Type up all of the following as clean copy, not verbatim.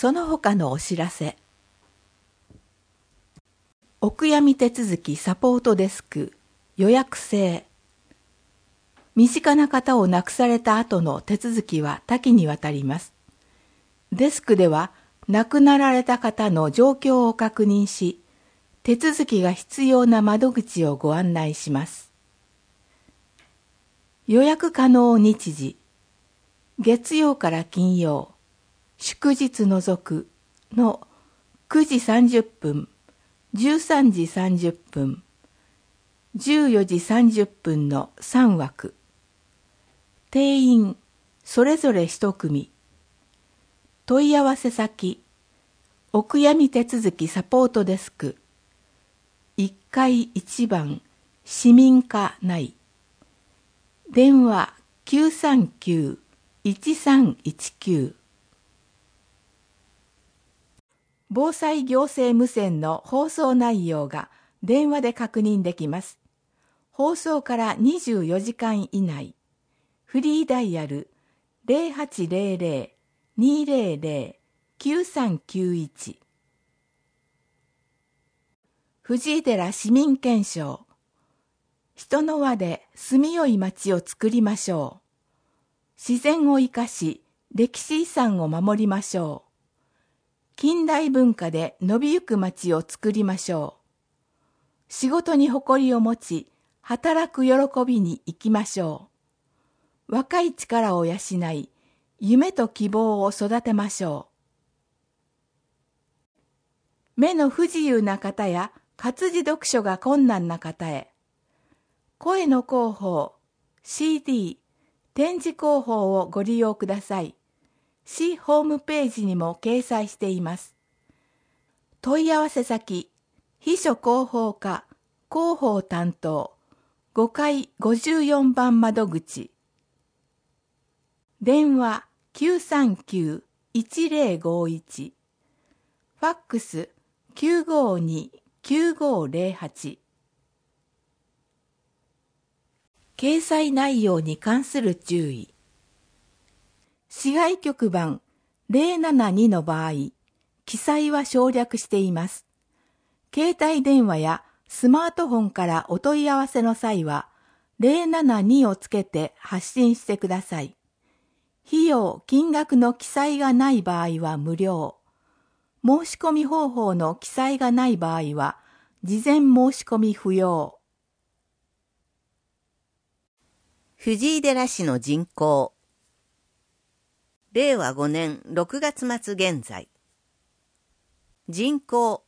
その他のお知らせ。お悔やみ手続きサポートデスク予約制。身近な方を亡くされた後の手続きは多岐にわたります。デスクでは亡くなられた方の状況を確認し、手続きが必要な窓口をご案内します。予約可能日時、月曜から金曜、祝日除くの9時30分、13時30分、14時30分の3枠。定員それぞれ1組。問い合わせ先、お悔やみ手続きサポートデスク、1階1番市民課内。電話939-1319。防災行政無線の放送内容が電話で確認できます。放送から24時間以内。フリーダイヤル 0800-200-9391。藤井寺市民憲章。人の輪で住みよい町を作りましょう。自然を生かし、歴史遺産を守りましょう。近代文化で伸びゆく町を作りましょう。仕事に誇りを持ち、働く喜びに生きましょう。若い力を養い、夢と希望を育てましょう。目の不自由な方や活字読書が困難な方へ、声の広報、CD、展示広報をご利用ください。市ホームページにも掲載しています。問い合わせ先、秘書広報課、広報担当、5階54番窓口。電話939-1051。ファックス952-9508。掲載内容に関する注意。市外局番072の場合、記載は省略しています。携帯電話やスマートフォンからお問い合わせの際は、072をつけて発信してください。費用・金額の記載がない場合は無料。申し込み方法の記載がない場合は、事前申し込み不要。 藤井寺市の人口。令和5年6月末現在。人口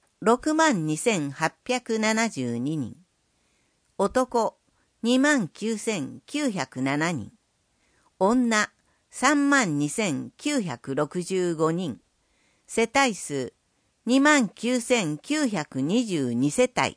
62,872人。男29,907人。女32,965人。世帯数29,922世帯。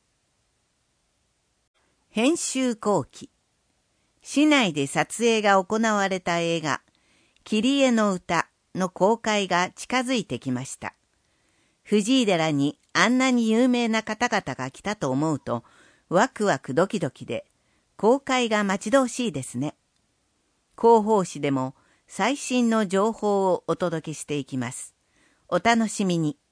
編集後期。市内で撮影が行われた映画、キリエの歌の公開が近づいてきました。藤井寺にあんなに有名な方々が来たと思うと、ワクワクドキドキで、公開が待ち遠しいですね。広報誌でも最新の情報をお届けしていきます。お楽しみに。